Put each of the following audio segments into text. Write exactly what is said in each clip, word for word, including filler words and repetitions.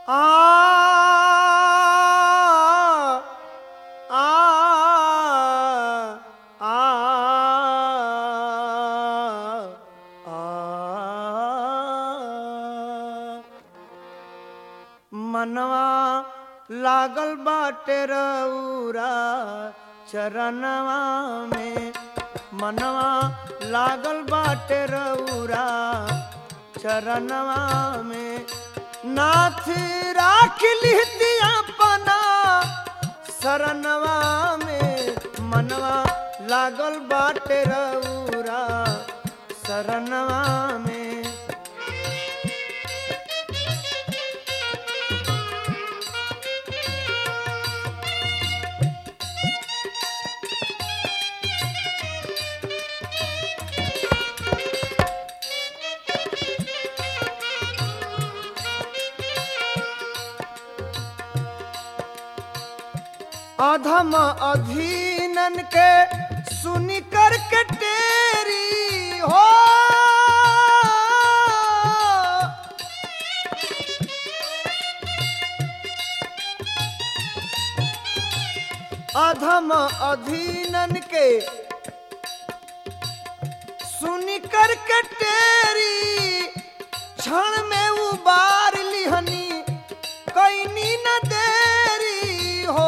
आ आ आ आ मनवा लागल बाटे रउरा चरणवा में मनवा लागल बाटे रउरा चरणवा में नाथ राख लिहती अपना शरणवा में मनवा लागल बाटे रउरा शरणवा में अधम अधीनन के सुनी कर के टेरी हो अधम अधीनन के सुनी कर के टेरी क्षण में उबार लिहनी कैनी न देरी हो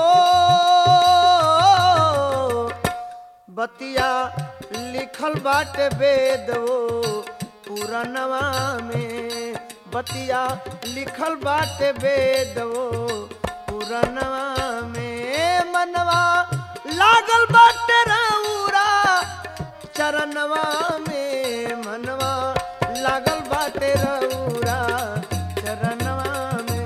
बतिया लिखल बाटे वेद वो पुराणवा में बतिया लिखल बाटे वेद वो पुराणवा में मनवा लागल बाटे रउरा चरणवा में मनवा लागल बाटे रउरा चरणवा में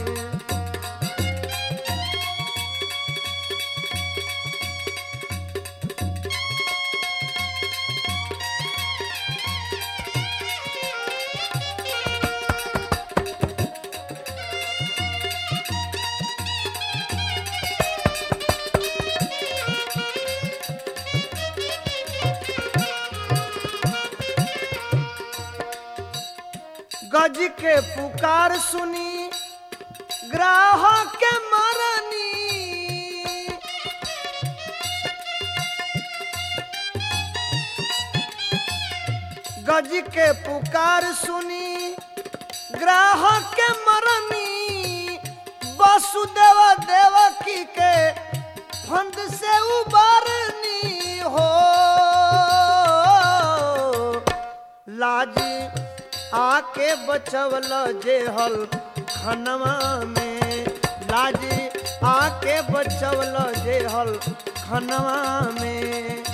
गज के पुकार सुनी ग्राहक के मरनी गज के पुकार सुनी ग्राहक के मरनी वसुदेव देवकी के फंद से उबारनी हो लाजी आके बचवल जेहल खनवा में लाजी आके बचवल जेहल खनवा में